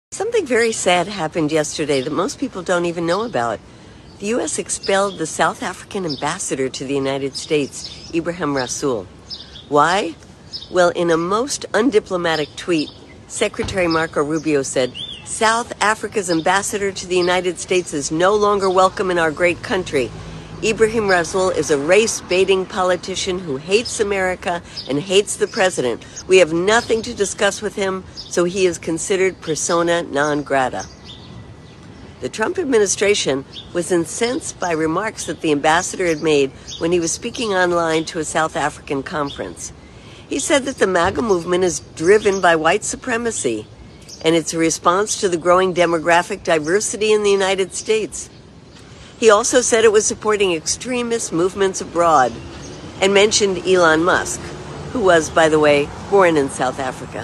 Something very sad happened yesterday that most people don't even know about. The U.S. expelled the South African ambassador to the United States, Ebrahim Rasool. Why? Well, in a most undiplomatic tweet, Secretary Marco Rubio said, "South Africa's ambassador to the United States is no longer welcome in our great country. Ebrahim Rasool is a race-baiting politician who hates America and hates the president. We have nothing to discuss with him, so he is considered persona non grata." The Trump administration was incensed by remarks that the ambassador had made when he was speaking online to a South African conference. He said that the MAGA movement is driven by white supremacy, and it's a response to the growing demographic diversity in the United States. He also said it was supporting extremist movements abroad and mentioned Elon Musk, who was, by the way, born in South Africa.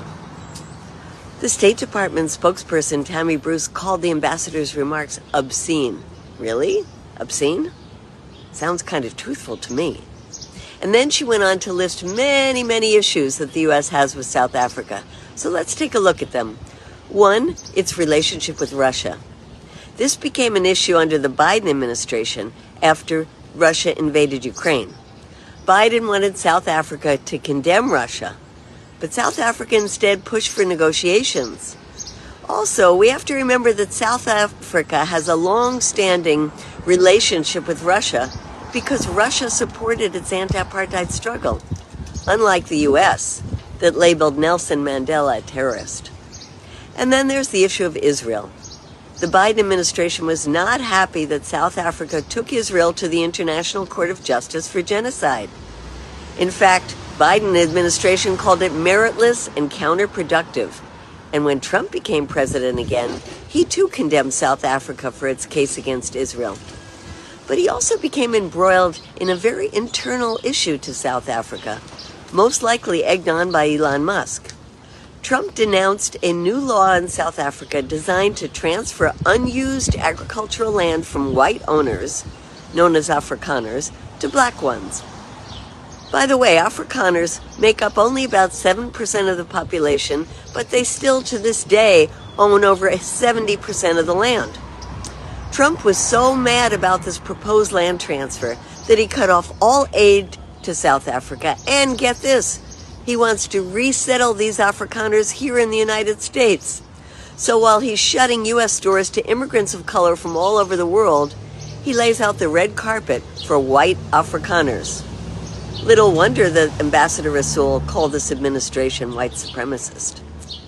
The State Department spokesperson Tammy Bruce called the ambassador's remarks obscene. Really? Obscene? Sounds kind of truthful to me. And then she went on to list many, many issues that the U.S. has with South Africa. So let's take a look at them. One, its relationship with Russia. This became an issue under the Biden administration after Russia invaded Ukraine. Biden wanted South Africa to condemn Russia, but South Africa instead pushed for negotiations. Also, we have to remember that South Africa has a long-standing relationship with Russia because Russia supported its anti-apartheid struggle, unlike the U.S. that labeled Nelson Mandela a terrorist. And then there's the issue of Israel. The Biden administration was not happy that South Africa took Israel to the International Court of Justice for genocide. In fact, Biden administration called it meritless and counterproductive. And when Trump became president again, he too condemned South Africa for its case against Israel. But he also became embroiled in a very internal issue to South Africa, most likely egged on by Elon Musk. Trump denounced a new law in South Africa designed to transfer unused agricultural land from white owners, known as Afrikaners, to black ones. By the way, Afrikaners make up only about 7% of the population, but they still, to this day, own over 70% of the land. Trump was so mad about this proposed land transfer that he cut off all aid to South Africa, and get this, he wants to resettle these Afrikaners here in the United States. So while he's shutting U.S. doors to immigrants of color from all over the world, he lays out the red carpet for white Afrikaners. Little wonder that Ambassador Rasool called this administration white supremacist.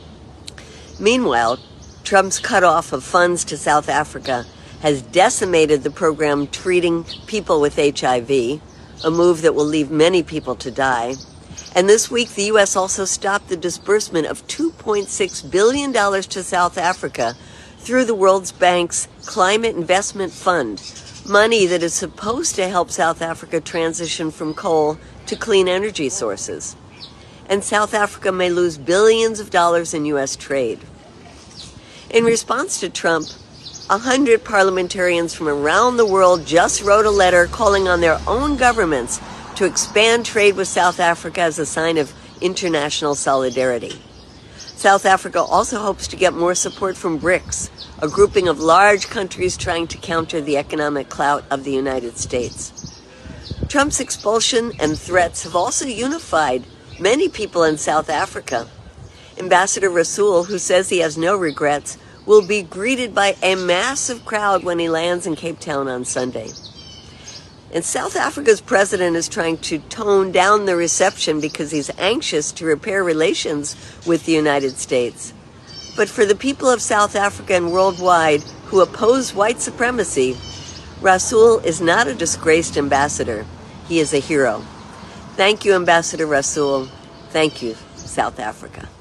Meanwhile, Trump's cutoff of funds to South Africa has decimated the program treating people with HIV, a move that will leave many people to die. And this week, the U.S. also stopped the disbursement of $2.6 billion to South Africa through the World Bank's Climate Investment Fund, money that is supposed to help South Africa transition from coal to clean energy sources. And South Africa may lose billions of dollars in U.S. trade. In response to Trump, 100 parliamentarians from around the world just wrote a letter calling on their own governments to expand trade with South Africa as a sign of international solidarity. South Africa also hopes to get more support from BRICS, a grouping of large countries trying to counter the economic clout of the United States. Trump's expulsion and threats have also unified many people in South Africa. Ambassador Rasool, who says he has no regrets, will be greeted by a massive crowd when he lands in Cape Town on Sunday. And South Africa's president is trying to tone down the reception because he's anxious to repair relations with the United States. But for the people of South Africa and worldwide who oppose white supremacy, Rasool is not a disgraced ambassador. He is a hero. Thank you, Ambassador Rasool. Thank you, South Africa.